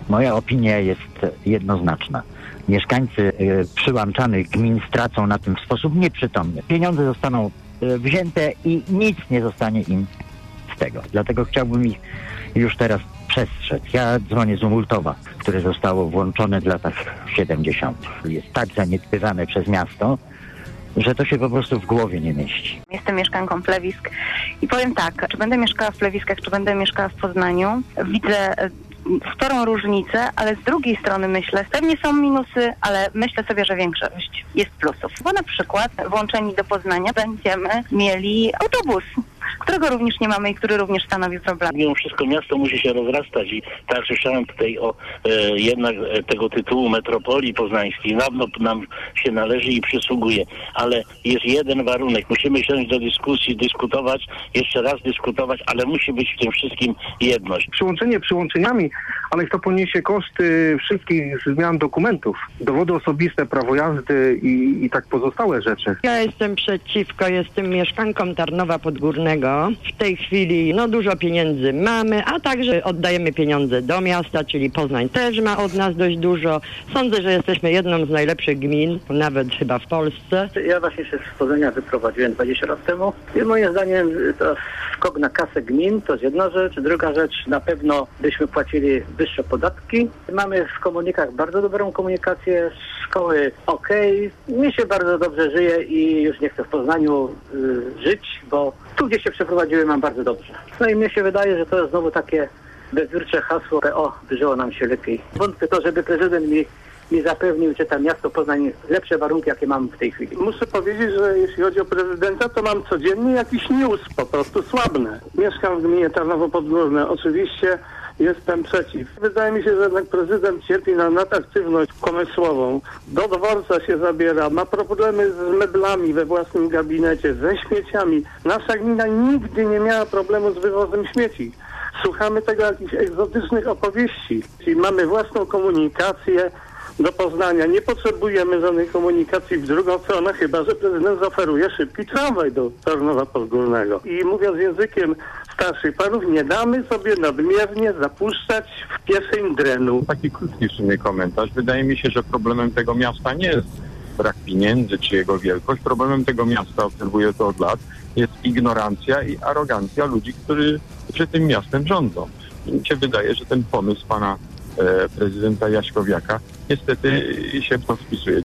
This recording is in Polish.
Moja opinia jest jednoznaczna. Mieszkańcy przyłączanych gmin stracą na tym w sposób nieprzytomny. Pieniądze zostaną wzięte i nic nie zostanie im z tego. Dlatego chciałbym ich już teraz przestrzec. Ja dzwonię z Umultowa, które zostało włączone w latach 70. Jest tak zaniedbywane przez miasto, że to się po prostu w głowie nie mieści. Jestem mieszkanką Plewisk i powiem tak, czy będę mieszkała w Plewiskach, czy będę mieszkała w Poznaniu, widzę sporą różnicę, ale z drugiej strony myślę, pewnie są minusy, ale myślę sobie, że większość jest plusów. Bo na przykład włączeni do Poznania będziemy mieli autobus, którego również nie mamy i który również stanowi problem. Mimo wszystko miasto musi się rozrastać i tak słyszałem tutaj o jednak tego tytułu metropolii poznańskiej. Nam się należy i przysługuje, ale jest jeden warunek. Musimy siąść do dyskusji, dyskutować, jeszcze raz dyskutować, ale musi być w tym wszystkim jedność. Przyłączenie przyłączeniami, ale kto poniesie koszty wszystkich zmian dokumentów, dowody osobiste, prawo jazdy i tak pozostałe rzeczy. Ja jestem przeciwko, jestem mieszkanką Tarnowa Podgórnego. W tej chwili dużo pieniędzy mamy, a także oddajemy pieniądze do miasta, czyli Poznań też ma od nas dość dużo. Sądzę, że jesteśmy jedną z najlepszych gmin, nawet chyba w Polsce. Ja właśnie się z Poznania wyprowadziłem 20 lat temu i moim zdaniem to skok na kasę gmin to jest jedna rzecz. Druga rzecz, na pewno byśmy płacili wyższe podatki. Mamy w komunikach bardzo dobrą komunikację, szkoły mi się bardzo dobrze żyje i już nie chcę w Poznaniu żyć, bo tu, gdzie się przeprowadziłem, mam bardzo dobrze. No i mnie się wydaje, że to jest znowu takie bezwórcze hasło, by żyło nam się lepiej. Wątpię to, żeby prezydent mi zapewnił, że tam miasto Poznań lepsze warunki, jakie mam w tej chwili. Muszę powiedzieć, że jeśli chodzi o prezydenta, to mam codziennie jakiś news, po prostu słabne. Mieszkam w gminie Tarnowo Podgórne. Oczywiście jestem przeciw. Wydaje mi się, że jednak prezydent cierpi na nadaktywność pomysłową. Do dworca się zabiera, ma problemy z meblami we własnym gabinecie, ze śmieciami. Nasza gmina nigdy nie miała problemu z wywozem śmieci. Słuchamy tego jakichś egzotycznych opowieści. Czyli mamy własną komunikację do Poznania. Nie potrzebujemy żadnej komunikacji w drugą stronę, chyba że prezydent zaoferuje szybki tramwaj do Tarnowa Podgórnego. I mówiąc językiem starszych panów, nie damy sobie nadmiernie zapuszczać w kieszeń drenu. Taki krótki w sumie komentarz. Wydaje mi się, że problemem tego miasta nie jest brak pieniędzy czy jego wielkość. Problemem tego miasta, obserwuję to od lat, jest ignorancja i arogancja ludzi, którzy tym miastem rządzą. I mi się wydaje, że ten pomysł pana prezydenta Jaśkowiaka niestety się wpisuje.